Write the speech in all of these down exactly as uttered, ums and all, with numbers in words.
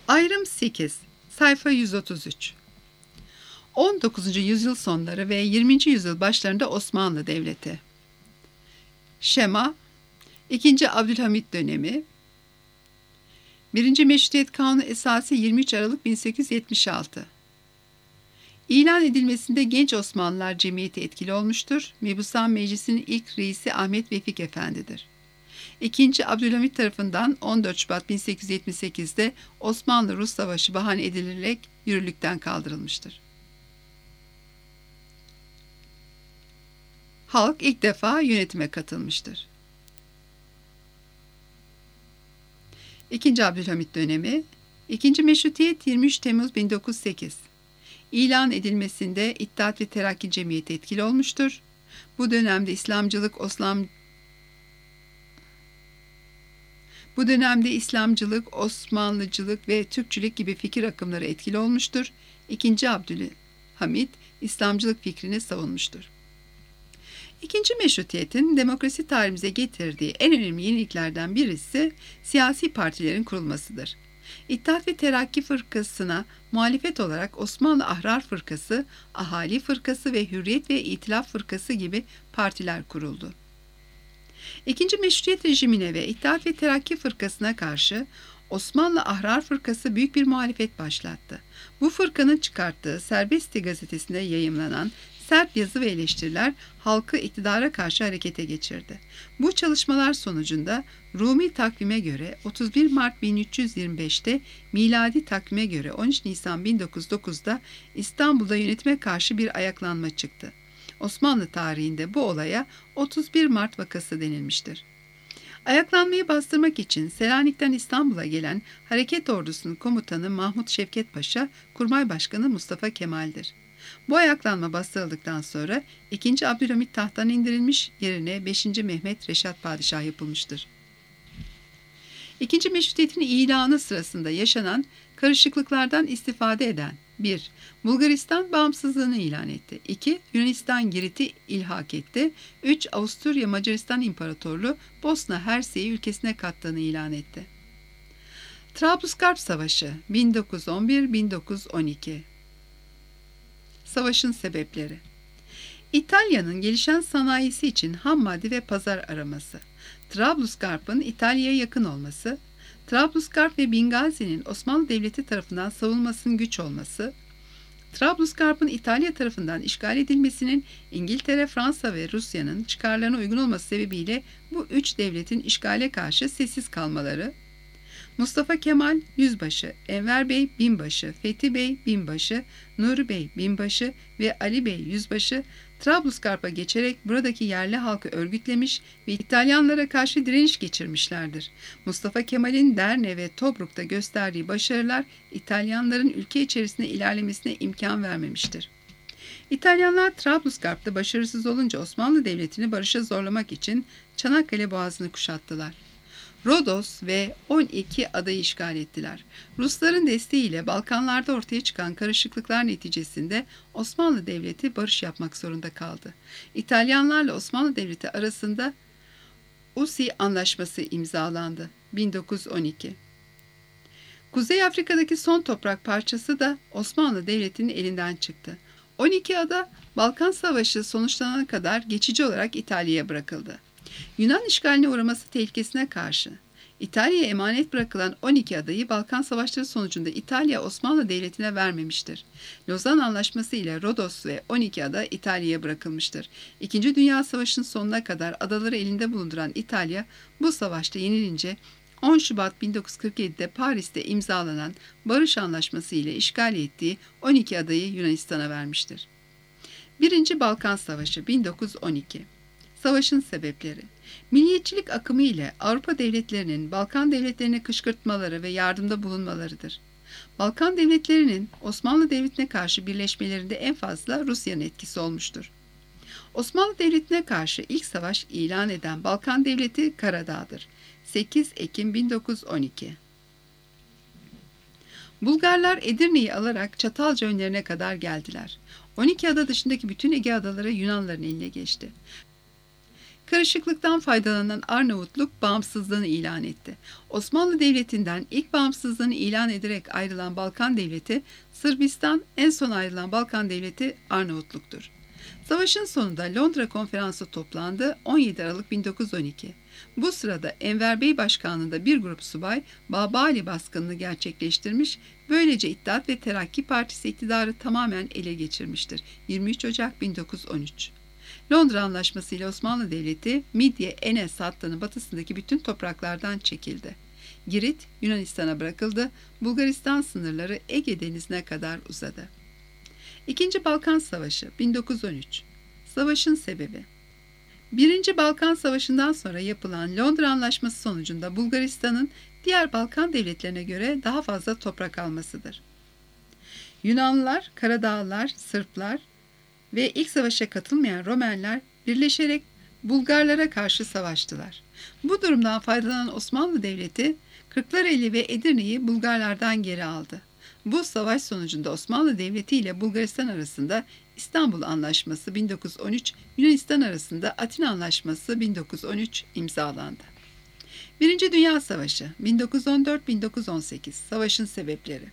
Ayrım sekiz. Sayfa yüz otuz üç. on dokuzuncu yüzyıl sonları ve yirminci yüzyıl başlarında Osmanlı Devleti. Şema, ikinci. Abdülhamit dönemi. birinci. Meşrutiyet Kanunu esası yirmi üç Aralık bin sekiz yüz yetmiş altı. İlan edilmesinde Genç Osmanlılar Cemiyeti etkili olmuştur. Mebusan Meclisi'nin ilk reisi Ahmet Vefik Efendi'dir. İkinci. Abdülhamit tarafından on dört Şubat bin sekiz yüz yetmiş sekiz'de Osmanlı-Rus Savaşı bahane edilerek yürürlükten kaldırılmıştır. Halk ilk defa yönetime katılmıştır. İkinci. Abdülhamit dönemi. İkinci Meşrutiyet yirmi üç Temmuz bin dokuz yüz sekiz. İlan edilmesinde İttihat ve Terakki Cemiyeti etkili olmuştur. Bu dönemde İslamcılık, Osman Bu dönemde İslamcılık, Osmanlıcılık ve Türkçülük gibi fikir akımları etkili olmuştur. İkinci. Abdülhamit İslamcılık fikrini savunmuştur. İkinci Meşrutiyet'in demokrasi tarihimize getirdiği en önemli yeniliklerden birisi siyasi partilerin kurulmasıdır. İttihat ve Terakki Fırkası'na muhalefet olarak Osmanlı Ahrar Fırkası, Ahali Fırkası ve Hürriyet ve İtilaf Fırkası gibi partiler kuruldu. İkinci Meşrutiyet rejimine ve İttihat ve Terakki Fırkası'na karşı Osmanlı Ahrar Fırkası büyük bir muhalefet başlattı. Bu fırkanın çıkarttığı Serbesti gazetesinde yayımlanan sert yazı ve eleştiriler halkı iktidara karşı harekete geçirdi. Bu çalışmalar sonucunda Rumi takvime göre otuz bir Mart bin üç yüz yirmi beş'te, miladi takvime göre on üç Nisan bin dokuz yüz dokuz'da İstanbul'da yönetime karşı bir ayaklanma çıktı. Osmanlı tarihinde bu olaya otuz bir Mart vakası denilmiştir. Ayaklanmayı bastırmak için Selanik'ten İstanbul'a gelen hareket ordusunun komutanı Mahmut Şevket Paşa, Kurmay Başkanı Mustafa Kemal'dir. Bu ayaklanma bastırıldıktan sonra ikinci. Abdülhamit tahttan indirilmiş, yerine beşinci. Mehmet Reşat Padişah yapılmıştır. İkinci Meşrutiyet'in ilanı sırasında yaşanan karışıklıklardan istifade eden bir. Bulgaristan bağımsızlığını ilan etti. iki. Yunanistan Girit'i ilhak etti. üç. Avusturya Macaristan İmparatorluğu Bosna Hersek'i ülkesine kattığını ilan etti. Trablusgarp Savaşı bin dokuz yüz on bir - bin dokuz yüz on iki. Savaşın sebepleri. İtalya'nın gelişen sanayisi için ham madde ve pazar araması, Trablusgarp'ın İtalya'ya yakın olması, Trablusgarp ve Bingazi'nin Osmanlı Devleti tarafından savunmasının güç olması, Trablusgarp'ın İtalya tarafından işgal edilmesinin İngiltere, Fransa ve Rusya'nın çıkarlarına uygun olması sebebiyle bu üç devletin işgale karşı sessiz kalmaları, Mustafa Kemal Yüzbaşı, Enver Bey Binbaşı, Fethi Bey Binbaşı, Nuri Bey Binbaşı ve Ali Bey Yüzbaşı Trablusgarp'a geçerek buradaki yerli halkı örgütlemiş ve İtalyanlara karşı direniş geçirmişlerdir. Mustafa Kemal'in Derne ve Tobruk'ta gösterdiği başarılar İtalyanların ülke içerisinde ilerlemesine imkan vermemiştir. İtalyanlar Trablusgarp'ta başarısız olunca Osmanlı Devleti'ni barışa zorlamak için Çanakkale Boğazı'nı kuşattılar. Rodos ve on iki adayı işgal ettiler. Rusların desteğiyle Balkanlarda ortaya çıkan karışıklıklar neticesinde Osmanlı Devleti barış yapmak zorunda kaldı. İtalyanlarla Osmanlı Devleti arasında Usi Anlaşması imzalandı bin dokuz yüz on iki. Kuzey Afrika'daki son toprak parçası da Osmanlı Devleti'nin elinden çıktı. on iki ada Balkan Savaşı sonuçlanana kadar geçici olarak İtalya'ya bırakıldı. Yunan işgaline uğraması tehlikesine karşı İtalya'ya emanet bırakılan on iki adayı Balkan Savaşları sonucunda İtalya Osmanlı Devleti'ne vermemiştir. Lozan Anlaşması ile Rodos ve on iki ada İtalya'ya bırakılmıştır. İkinci Dünya Savaşı'nın sonuna kadar adaları elinde bulunduran İtalya bu savaşta yenilince on Şubat bin dokuz yüz kırk yedi'de Paris'te imzalanan Barış Anlaşması ile işgal ettiği on iki adayı Yunanistan'a vermiştir. Birinci Balkan Savaşı bin dokuz yüz on iki. Savaşın sebepleri. Milliyetçilik akımı ile Avrupa devletlerinin Balkan devletlerine kışkırtmaları ve yardımda bulunmalarıdır. Balkan devletlerinin Osmanlı Devleti'ne karşı birleşmelerinde en fazla Rusya'nın etkisi olmuştur. Osmanlı Devleti'ne karşı ilk savaş ilan eden Balkan Devleti Karadağ'dır. sekiz Ekim bin dokuz yüz on iki. Bulgarlar Edirne'yi alarak Çatalca önlerine kadar geldiler. on iki ada dışındaki bütün Ege adaları Yunanların eline geçti. Karışıklıktan faydalanan Arnavutluk bağımsızlığını ilan etti. Osmanlı Devleti'nden ilk bağımsızlığını ilan ederek ayrılan Balkan Devleti Sırbistan, en son ayrılan Balkan Devleti Arnavutluk'tur. Savaşın sonunda Londra Konferansı toplandı on yedi Aralık bin dokuz yüz on iki. Bu sırada Enver Bey başkanlığında bir grup subay Babali baskınını gerçekleştirmiş, böylece İttihat ve Terakki Partisi iktidarı tamamen ele geçirmiştir. yirmi üç Ocak bin dokuz yüz on üç. Londra Anlaşması ile Osmanlı Devleti Midye-Enes hattının batısındaki bütün topraklardan çekildi. Girit Yunanistan'a bırakıldı, Bulgaristan sınırları Ege Denizi'ne kadar uzadı. İkinci Balkan Savaşı bin dokuz yüz on üç. Savaşın sebebi. Birinci Balkan Savaşı'ndan sonra yapılan Londra Anlaşması sonucunda Bulgaristan'ın diğer Balkan devletlerine göre daha fazla toprak almasıdır. Yunanlılar, Karadağlılar, Sırplar ve ilk savaşa katılmayan Romenler birleşerek Bulgarlara karşı savaştılar. Bu durumdan faydalanan Osmanlı Devleti Kırklareli ve Edirne'yi Bulgarlardan geri aldı. Bu savaş sonucunda Osmanlı Devleti ile Bulgaristan arasında İstanbul Anlaşması bin dokuz yüz on üç, Yunanistan arasında Atina Anlaşması bin dokuz yüz on üç imzalandı. Birinci Dünya Savaşı bin dokuz yüz on dört - bin dokuz yüz on sekiz. Savaşın sebepleri.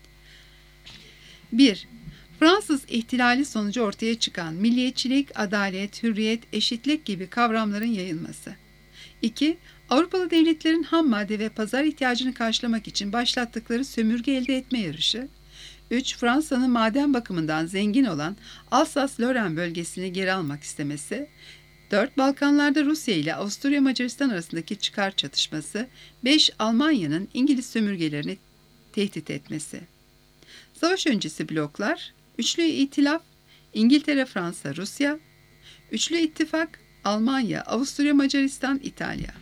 bir. Fransız ihtilali sonucu ortaya çıkan milliyetçilik, adalet, hürriyet, eşitlik gibi kavramların yayılması. iki. Avrupalı devletlerin ham madde ve pazar ihtiyacını karşılamak için başlattıkları sömürge elde etme yarışı. üç. Fransa'nın maden bakımından zengin olan Alsas-Lorraine bölgesini geri almak istemesi. dört. Balkanlarda Rusya ile Avusturya Macaristan arasındaki çıkar çatışması. beş. Almanya'nın İngiliz sömürgelerini tehdit etmesi. Savaş öncesi bloklar. Üçlü İtilaf, İngiltere, Fransa, Rusya. Üçlü İttifak, Almanya, Avusturya Macaristan, İtalya.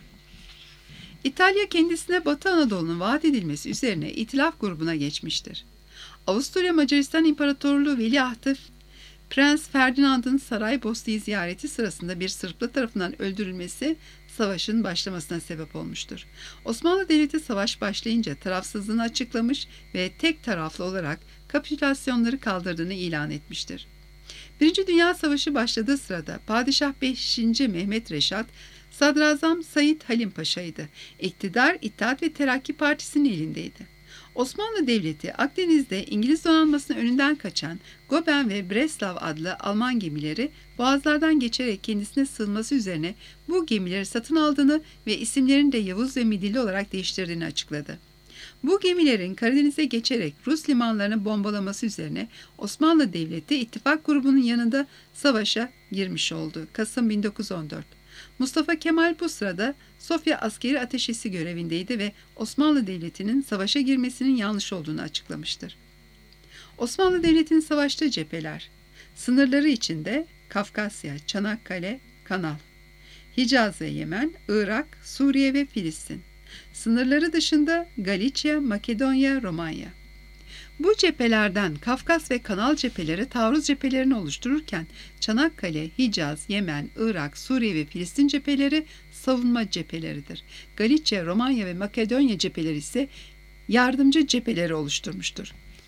İtalya kendisine Batı Anadolu'nun vaat edilmesi üzerine İtilaf grubuna geçmiştir. Avusturya Macaristan İmparatorluğu Veliahtı Prens Ferdinand'ın Saraybosna'yı ziyareti sırasında bir Sırplı tarafından öldürülmesi savaşın başlamasına sebep olmuştur. Osmanlı Devleti savaş başlayınca tarafsızlığını açıklamış ve tek taraflı olarak kapitülasyonları kaldırdığını ilan etmiştir. Birinci Dünya Savaşı başladığı sırada Padişah beşinci Mehmet Reşat, Sadrazam Said Halim Paşa'ydı. İktidar İttihat ve Terakki Partisi'nin elindeydi. Osmanlı Devleti Akdeniz'de İngiliz donanmasının önünden kaçan Goben ve Breslav adlı Alman gemileri boğazlardan geçerek kendisine sığınması üzerine bu gemileri satın aldığını ve isimlerini de Yavuz ve Midilli olarak değiştirdiğini açıkladı. Bu gemilerin Karadeniz'e geçerek Rus limanlarını bombalaması üzerine Osmanlı Devleti ittifak grubunun yanında savaşa girmiş oldu. Kasım bin dokuz yüz on dört. Mustafa Kemal bu sırada Sofya askeri ateşesi görevindeydi ve Osmanlı Devleti'nin savaşa girmesinin yanlış olduğunu açıklamıştır. Osmanlı Devleti'nin savaştığı cepheler, sınırları içinde Kafkasya, Çanakkale, Kanal, Hicaz ve Yemen, Irak, Suriye ve Filistin. Sınırları dışında Galicia, Makedonya, Romanya. Bu cephelerden Kafkas ve Kanal cepheleri taarruz cephelerini oluştururken Çanakkale, Hicaz, Yemen, Irak, Suriye ve Filistin cepheleri savunma cepheleridir. Galicia, Romanya ve Makedonya cepheleri ise yardımcı cepheleri oluşturmuştur.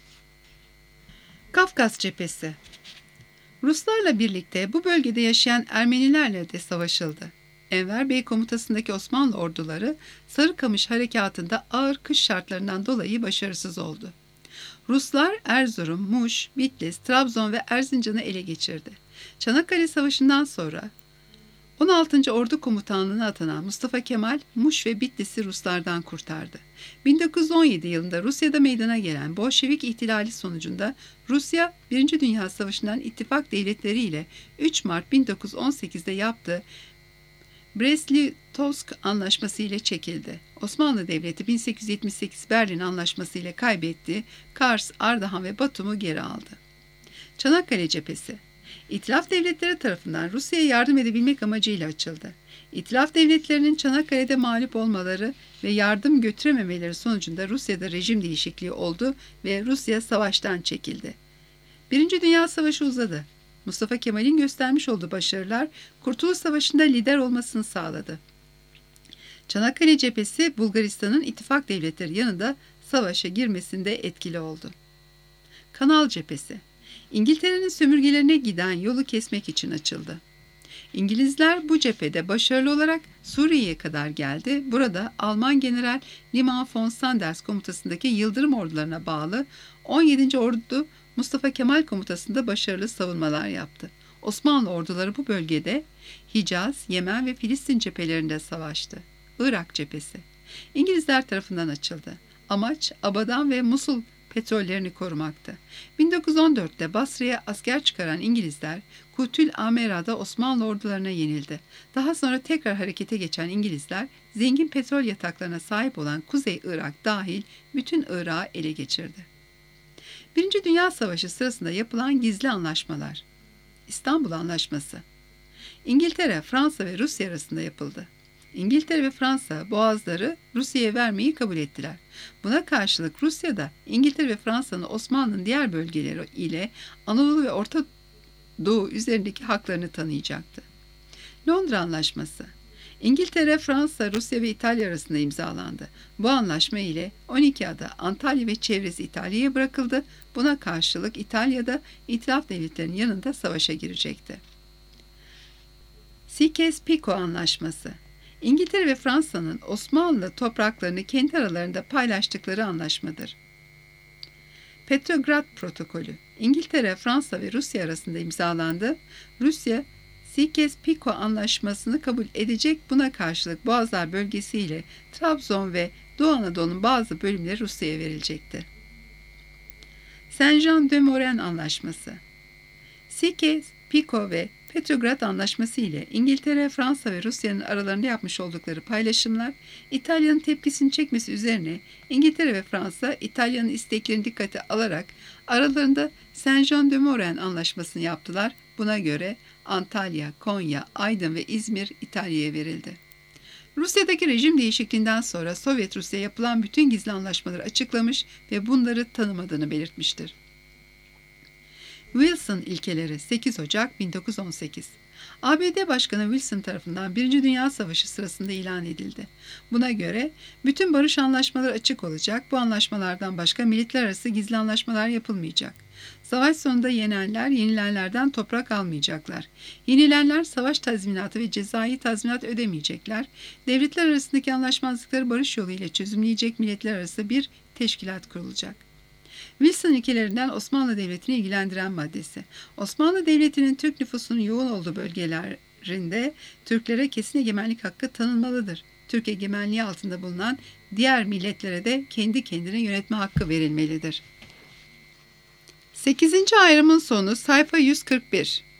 Kafkas cephesi. Ruslarla birlikte bu bölgede yaşayan Ermenilerle de savaşıldı. Enver Bey komutasındaki Osmanlı orduları Sarıkamış harekatında ağır kış şartlarından dolayı başarısız oldu. Ruslar Erzurum, Muş, Bitlis, Trabzon ve Erzincan'ı ele geçirdi. Çanakkale Savaşı'ndan sonra on altıncı Ordu Komutanlığı'na atanan Mustafa Kemal, Muş ve Bitlis'i Ruslardan kurtardı. bin dokuz yüz on yedi yılında Rusya'da meydana gelen Bolşevik ihtilali sonucunda Rusya, Birinci Dünya Savaşı'ndan ittifak devletleri ile üç Mart bin dokuz yüz on sekiz'de yaptığı Brest-Litovsk Anlaşması ile çekildi. Osmanlı Devleti bin sekiz yüz yetmiş sekiz Berlin Anlaşması ile kaybettiği Kars, Ardahan ve Batum'u geri aldı. Çanakkale Cephesi. İtilaf devletleri tarafından Rusya'ya yardım edebilmek amacıyla açıldı. İtilaf devletlerinin Çanakkale'de mağlup olmaları ve yardım götürememeleri sonucunda Rusya'da rejim değişikliği oldu ve Rusya savaştan çekildi. Birinci Dünya Savaşı uzadı. Mustafa Kemal'in göstermiş olduğu başarılar Kurtuluş Savaşı'nda lider olmasını sağladı. Çanakkale cephesi Bulgaristan'ın ittifak devletleri yanında savaşa girmesinde etkili oldu. Kanal cephesi. İngiltere'nin sömürgelerine giden yolu kesmek için açıldı. İngilizler bu cephede başarılı olarak Suriye'ye kadar geldi. Burada Alman General Liman von Sanders komutasındaki Yıldırım ordularına bağlı on yedinci Ordu Mustafa Kemal komutasında başarılı savunmalar yaptı. Osmanlı orduları bu bölgede Hicaz, Yemen ve Filistin cephelerinde savaştı. Irak cephesi İngilizler tarafından açıldı. Amaç Abadan ve Musul petrollerini korumaktı. bin dokuz yüz on dörtte Basra'ya asker çıkaran İngilizler Kutül Amera'da Osmanlı ordularına yenildi. Daha sonra tekrar harekete geçen İngilizler zengin petrol yataklarına sahip olan Kuzey Irak dahil bütün Irak'ı ele geçirdi. Birinci Dünya Savaşı sırasında yapılan gizli anlaşmalar. İstanbul Anlaşması İngiltere, Fransa ve Rusya arasında yapıldı. İngiltere ve Fransa boğazları Rusya'ya vermeyi kabul ettiler. Buna karşılık Rusya da İngiltere ve Fransa'nın Osmanlı'nın diğer bölgeleri ile Anadolu ve Orta Doğu üzerindeki haklarını tanıyacaktı. Londra Anlaşması İngiltere, Fransa, Rusya ve İtalya arasında imzalandı. Bu anlaşma ile on iki ada Antalya ve çevresi İtalya'ya bırakıldı. Buna karşılık İtalya'da İtilaf devletlerinin yanında savaşa girecekti. Sykes-Picot Anlaşması İngiltere ve Fransa'nın Osmanlı topraklarını kendi aralarında paylaştıkları anlaşmadır. Petrograd Protokolü İngiltere, Fransa ve Rusya arasında imzalandı. Rusya, Sykes-Picot Anlaşması'nı kabul edecek, buna karşılık Boğazlar bölgesi ile Trabzon ve Doğu Anadolu'nun bazı bölümleri Rusya'ya verilecekti. Saint-Jean-de-Maurienne Anlaşması Sykes-Picot ve Petrograd Anlaşması ile İngiltere, Fransa ve Rusya'nın aralarında yapmış oldukları paylaşımlar, İtalya'nın tepkisini çekmesi üzerine İngiltere ve Fransa, İtalya'nın isteklerini dikkate alarak aralarında Saint-Jean-de-Maurienne Anlaşması'nı yaptılar. Buna göre Antalya, Konya, Aydın ve İzmir İtalya'ya verildi. Rusya'daki rejim değişikliğinden sonra Sovyet Rusya yapılan bütün gizli anlaşmaları açıklamış ve bunları tanımadığını belirtmiştir. Wilson ilkeleri sekiz Ocak bin dokuz yüz on sekiz A B D Başkanı Wilson tarafından Birinci Dünya Savaşı sırasında ilan edildi. Buna göre bütün barış anlaşmaları açık olacak, bu anlaşmalardan başka milletler arası gizli anlaşmalar yapılmayacak. Savaş sonunda yenenler, yenilenlerden toprak almayacaklar. Yenilenler savaş tazminatı ve cezai tazminat ödemeyecekler. Devletler arasındaki anlaşmazlıkları barış yoluyla çözümleyecek milletler arası bir teşkilat kurulacak. Wilson ilkelerinden Osmanlı Devleti'ni ilgilendiren maddesi. Osmanlı Devleti'nin Türk nüfusunun yoğun olduğu bölgelerinde Türklere kesin egemenlik hakkı tanınmalıdır. Türk egemenliği altında bulunan diğer milletlere de kendi kendine yönetme hakkı verilmelidir. sekizinci ayrımın sonu sayfa yüz kırk bir.